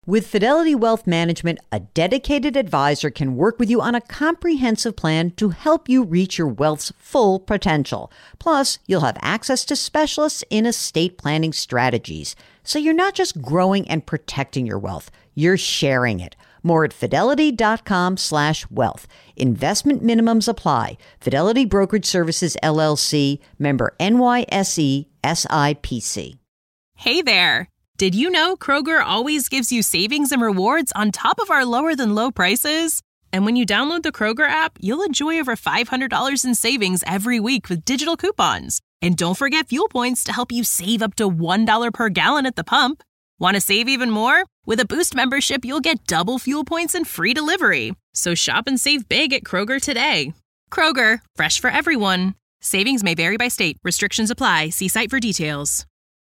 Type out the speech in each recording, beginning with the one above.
With Fidelity Wealth Management, a dedicated advisor can work with you on a comprehensive plan to help you reach your wealth's full potential. Plus, you'll have access to specialists in estate planning strategies. So you're not just growing and protecting your wealth, you're sharing it. More at fidelity.com/wealth. Investment minimums apply. Fidelity Brokerage Services, LLC, member NYSE, SIPC. Hey there. Did you know Kroger always gives you savings and rewards on top of our lower than low prices? And when you download the Kroger app, you'll enjoy over $500 in savings every week with digital coupons. And don't forget fuel points to help you save up to $1 per gallon at the pump. Want to save even more? With a Boost membership, you'll get double fuel points and free delivery. So shop and save big at Kroger today. Kroger, fresh for everyone. Savings may vary by state. Restrictions apply. See site for details.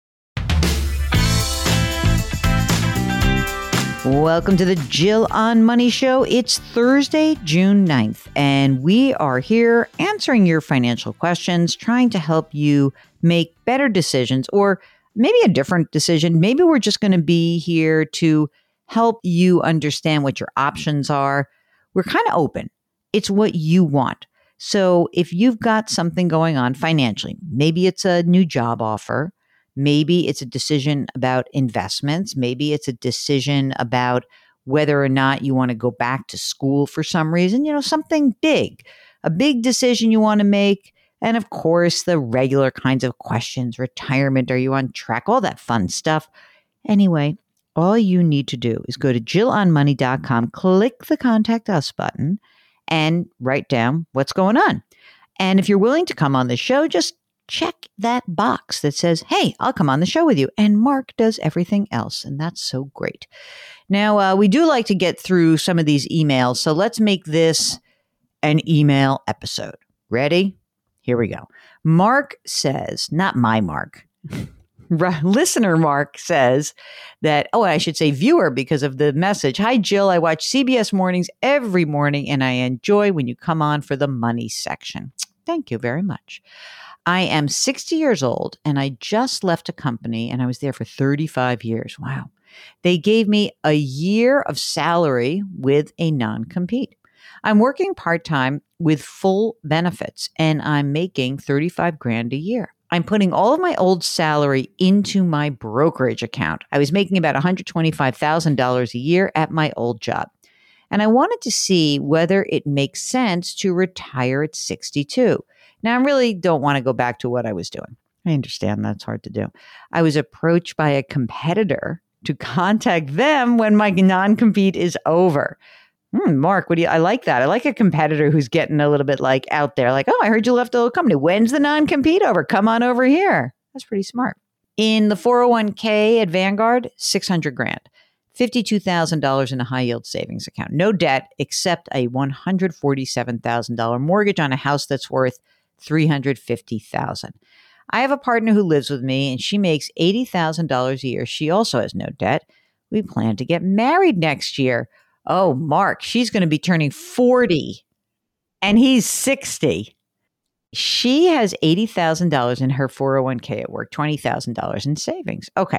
Welcome to the Jill on Money Show. It's Thursday, June 9th, and we are here answering your financial questions, trying to help you make better decisions or maybe a different decision. Maybe we're just going to be here to help you understand what your options are. We're kind of open. It's what you want. So if you've got something going on financially, maybe it's a new job offer, maybe it's a decision about investments. Maybe it's a decision about whether or not you want to go back to school for some reason, something big, a big decision you want to make. And of course, the regular kinds of questions, retirement, are you on track? All that fun stuff. Anyway, all you need to do is go to JillOnMoney.com, click the Contact Us button, and write down what's going on. And if you're willing to come on the show, just check that box that says, hey, I'll come on the show with you. And Mark does everything else. And that's so great. Now, we do like to get through some of these emails. So let's make this an email episode. Ready? Here we go. Mark says, not my Mark, listener Mark says that, I should say viewer because of the message. Hi, Jill. I watch CBS Mornings every morning and I enjoy when you come on for the money section. Thank you very much. I am 60 years old and I just left a company and I was there for 35 years. Wow. They gave me a year of salary with a non-compete. I'm working part-time with full benefits and I'm making $35,000 a year. I'm putting all of my old salary into my brokerage account. I was making about $125,000 a year at my old job. And I wanted to see whether it makes sense to retire at 62. Now, I really don't want to go back to what I was doing. I understand that's hard to do. I was approached by a competitor to contact them when my non-compete is over. Mark, I like that. I like a competitor who's getting a little bit like out there, like, I heard you left the old company. When's the non-compete over? Come on over here. That's pretty smart. In the 401k at Vanguard, $600,000. $52,000 in a high yield savings account. No debt except a $147,000 mortgage on a house that's worth $350,000. I have a partner who lives with me and she makes $80,000 a year. She also has no debt. We plan to get married next year. Oh, Mark, she's going to be turning 40 and he's 60. She has $80,000 in her 401k at work, $20,000 in savings. Okay.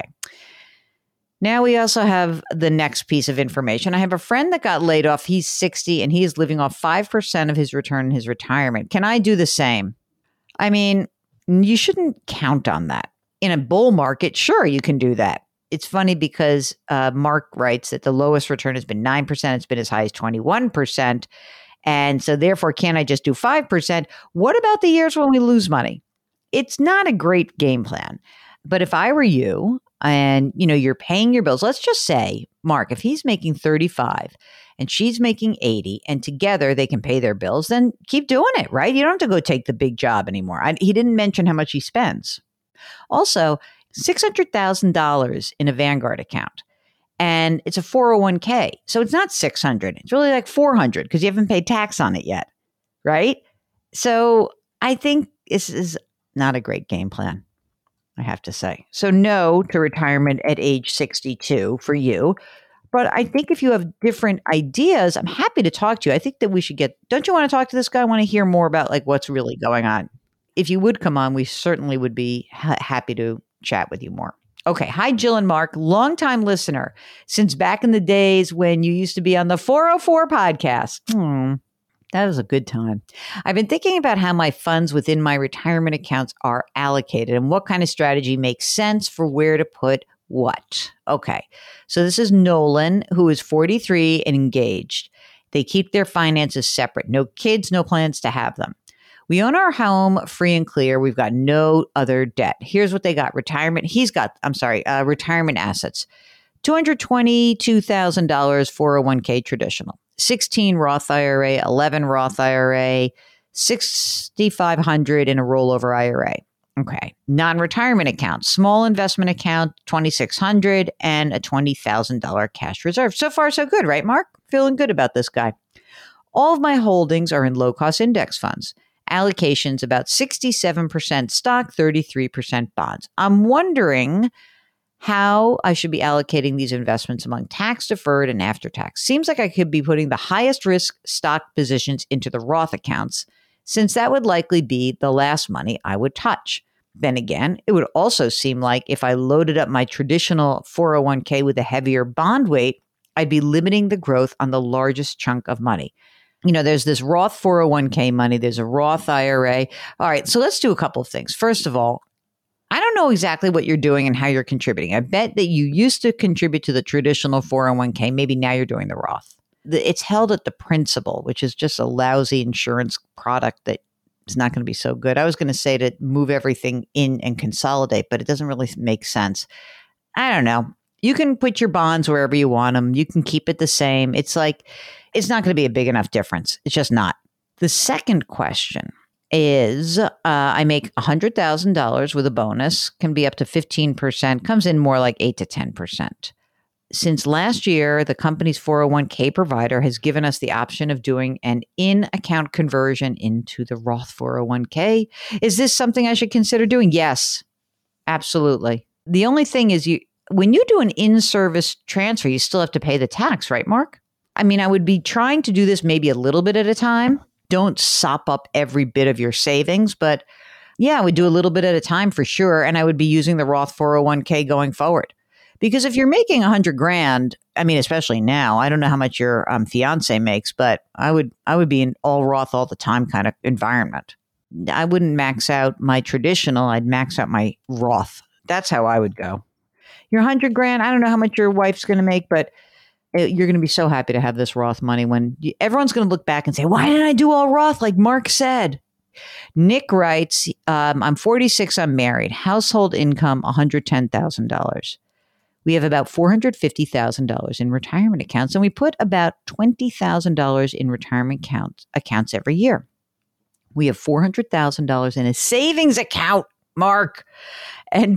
Now we also have the next piece of information. I have a friend that got laid off. He's 60 and he is living off 5% of his return in his retirement. Can I do the same? I mean, you shouldn't count on that. In a bull market, sure, you can do that. It's funny because Mark writes that the lowest return has been 9%. It's been as high as 21%. And so therefore, can't I just do 5%? What about the years when we lose money? It's not a great game plan. But if I were you and, you're paying your bills, let's just say, Mark, if he's making 35 and she's making 80 and together they can pay their bills, then keep doing it, right? You don't have to go take the big job anymore. He didn't mention how much he spends. Also, $600,000 in a Vanguard account. And it's a 401k. So it's not 600. It's really like 400 because you haven't paid tax on it yet, right? So I think this is not a great game plan, I have to say. So no to retirement at age 62 for you. But I think if you have different ideas, I'm happy to talk to you. I think that we should don't you want to talk to this guy? I want to hear more about like what's really going on. If you would come on, we certainly would be happy to chat with you more. Okay. Hi, Jill and Mark, longtime listener since back in the days when you used to be on the 404 podcast. That was a good time. I've been thinking about how my funds within my retirement accounts are allocated and what kind of strategy makes sense for where to put what. Okay. So this is Nolan, who is 43 and engaged. They keep their finances separate. No kids, no plans to have them. We own our home free and clear. We've got no other debt. Here's what they got. Retirement assets. $222,000 401k traditional. 16 Roth IRA, 11 Roth IRA, 6,500 in a rollover IRA. Okay. Non-retirement account, small investment account, 2,600 and a $20,000 cash reserve. So far, so good, right, Mark? Feeling good about this guy. All of my holdings are in low-cost index funds. Allocations about 67% stock, 33% bonds. I'm wondering how I should be allocating these investments among tax-deferred and after-tax. Seems like I could be putting the highest risk stock positions into the Roth accounts, since that would likely be the last money I would touch. Then again, it would also seem like if I loaded up my traditional 401k with a heavier bond weight, I'd be limiting the growth on the largest chunk of money. You know, there's this Roth 401k money, there's a Roth IRA. All right, so let's do a couple of things. First of all, I don't know exactly what you're doing and how you're contributing. I bet that you used to contribute to the traditional 401k. Maybe now you're doing the Roth. It's held at the principal, which is just a lousy insurance product that is not going to be so good. I was going to say to move everything in and consolidate, but it doesn't really make sense. I don't know. You can put your bonds wherever you want them. You can keep it the same. It's like, it's not going to be a big enough difference. It's just not. The second question is I make $100,000 with a bonus, can be up to 15%, comes in more like 8 to 10%. Since last year, the company's 401k provider has given us the option of doing an in-account conversion into the Roth 401k. Is this something I should consider doing? Yes, absolutely. The only thing is when you do an in-service transfer, you still have to pay the tax, right, Mark? I mean, I would be trying to do this maybe a little bit at a time. Don't sop up every bit of your savings, but yeah, I would do a little bit at a time for sure. And I would be using the Roth 401k going forward. Because if you're making $100,000, I mean, especially now, I don't know how much your fiance makes, but I would be in all Roth all the time kind of environment. I wouldn't max out my traditional. I'd max out my Roth. That's how I would go. Your $100,000, I don't know how much your wife's going to make, but you're going to be so happy to have this Roth money when everyone's going to look back and say, why didn't I do all Roth like Mark said? Nick writes, I'm 46, I'm married. Household income, $110,000. We have about $450,000 in retirement accounts, and we put about $20,000 in retirement accounts every year. We have $400,000 in a savings account, Mark, and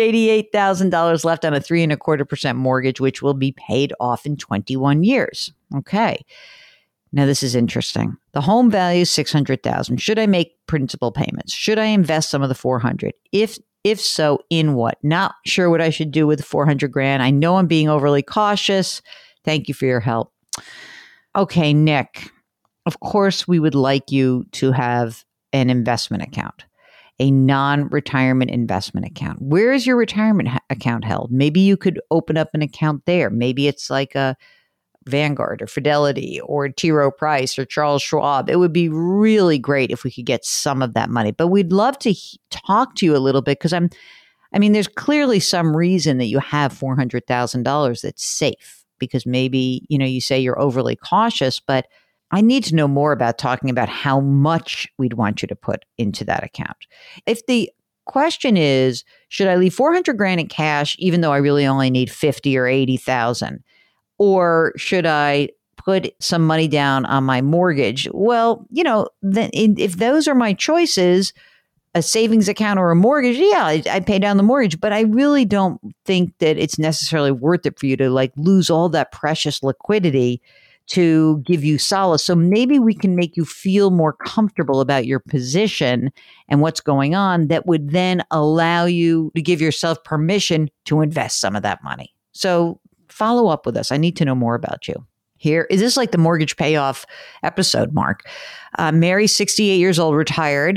$288,000 left on a 3.25% mortgage, which will be paid off in 21 years. Okay. Now, this is interesting. The home value is $600,000. Should I make principal payments? Should I invest some of the $400,000? If so, in what? Not sure what I should do with $400,000. I know I'm being overly cautious. Thank you for your help. Okay, Nick, of course, we would like you to have an investment account, a non-retirement investment account. Where is your retirement account held? Maybe you could open up an account there. Maybe it's like a Vanguard or Fidelity or T. Rowe Price or Charles Schwab. It would be really great if we could get some of that money. But we'd love to talk to you a little bit because there's clearly some reason that you have $400,000 that's safe because maybe, you say you're overly cautious, but I need to know more about talking about how much we'd want you to put into that account. If the question is, should I leave $400,000 in cash even though I really only need 50 or 80,000? Or should I put some money down on my mortgage? Well, then if those are my choices, a savings account or a mortgage, yeah, I'd pay down the mortgage. But I really don't think that it's necessarily worth it for you to lose all that precious liquidity to give you solace. So maybe we can make you feel more comfortable about your position and what's going on that would then allow you to give yourself permission to invest some of that money. So follow up with us. I need to know more about you. Here, is this like the mortgage payoff episode, Mark? Mary, 68 years old, retired.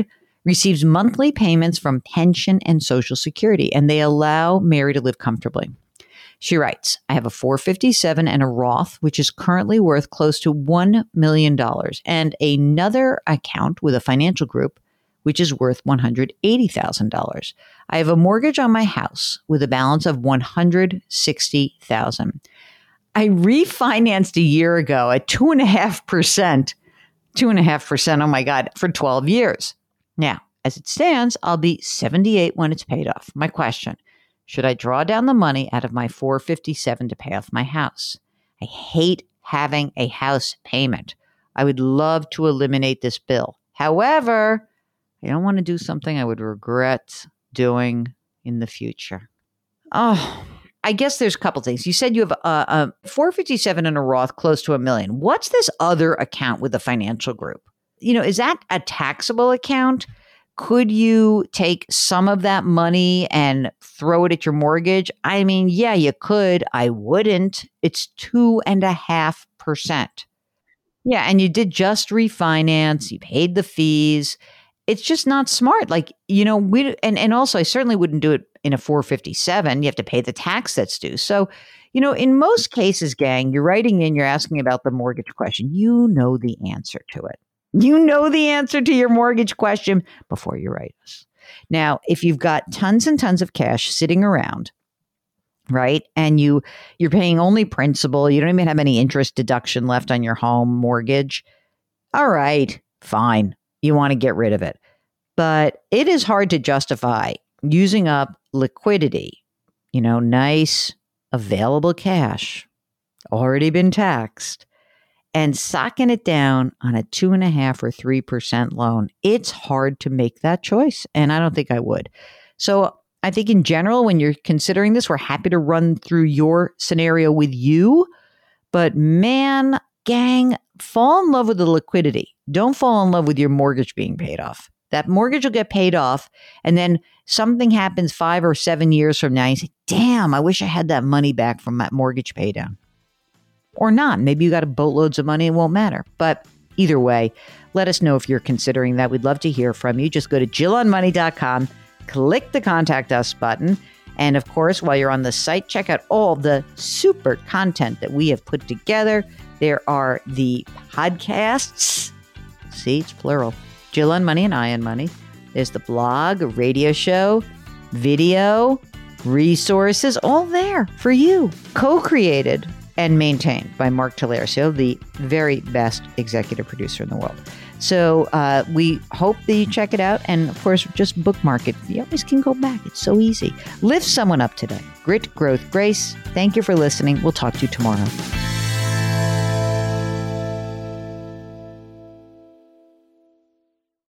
receives monthly payments from pension and Social Security, and they allow Mary to live comfortably. She writes, I have a 457 and a Roth, which is currently worth close to $1 million, and another account with a financial group, which is worth $180,000. I have a mortgage on my house with a balance of $160,000. I refinanced a year ago at 2.5%. 2.5%, oh my God, for 12 years. Now, as it stands, I'll be 78 when it's paid off. My question, should I draw down the money out of my 457 to pay off my house? I hate having a house payment. I would love to eliminate this bill. However, I don't want to do something I would regret doing in the future. Oh, I guess there's a couple things. You said you have a 457 and a Roth close to $1 million. What's this other account with a financial group? Is that a taxable account? Could you take some of that money and throw it at your mortgage? I mean, yeah, you could. I wouldn't. It's 2.5%. Yeah, and you did just refinance. You paid the fees. It's just not smart. And also I certainly wouldn't do it in a 457. You have to pay the tax that's due. So, in most cases, gang, you're writing in, you're asking about the mortgage question. You know the answer to it. You know the answer to your mortgage question before you write us. Now, if you've got tons and tons of cash sitting around, right, and you're paying only principal, you don't even have any interest deduction left on your home mortgage, all right, fine. You want to get rid of it. But it is hard to justify using up liquidity, nice, available cash, already been taxed, and socking it down on a 2.5% or 3% loan. It's hard to make that choice, and I don't think I would. So I think in general, when you're considering this, we're happy to run through your scenario with you. But man, gang, fall in love with the liquidity. Don't fall in love with your mortgage being paid off. That mortgage will get paid off, and then something happens 5 or 7 years from now. You say, damn, I wish I had that money back from that mortgage pay down. Or not. Maybe you got a boatloads of money. It won't matter. But either way, let us know if you're considering that. We'd love to hear from you. Just go to JillOnMoney.com, click the Contact Us button. And of course, while you're on the site, check out all the super content that we have put together. There are the podcasts. See, it's plural. Jill on Money and I on Money. There's the blog, a radio show, video, resources, all there for you. Co-created and maintained by Mark Talercio, the very best executive producer in the world. So we hope that you check it out. And of course, just bookmark it. You always can go back. It's so easy. Lift someone up today. Grit, growth, grace. Thank you for listening. We'll talk to you tomorrow.